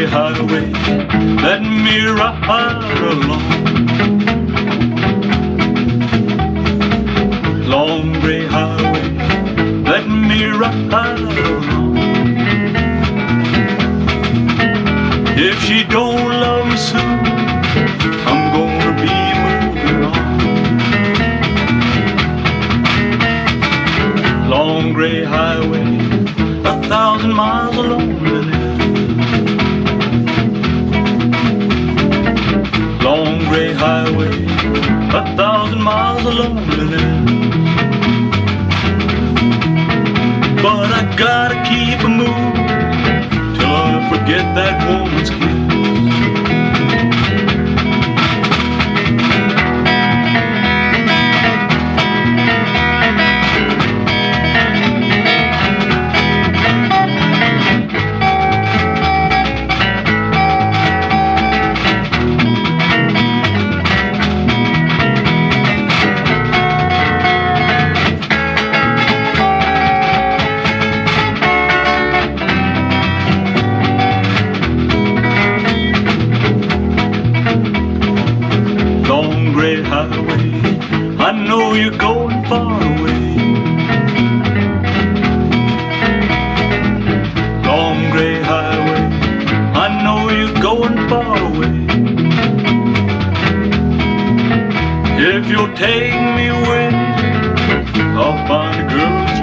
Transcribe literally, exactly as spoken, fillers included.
highway, let me ride along. Long gray highway, let me ride along. If she don't love me soon, I'm gonna be moving on. Long gray highway, a thousand miles of loneliness. Long gray highway, a thousand miles of loneliness. But I gotta keep a moving till I forget that woman's kiss. Long gray highway, I know you're going far away. Long gray highway, I know you're going far away. If you'll take me away, I'll find a girl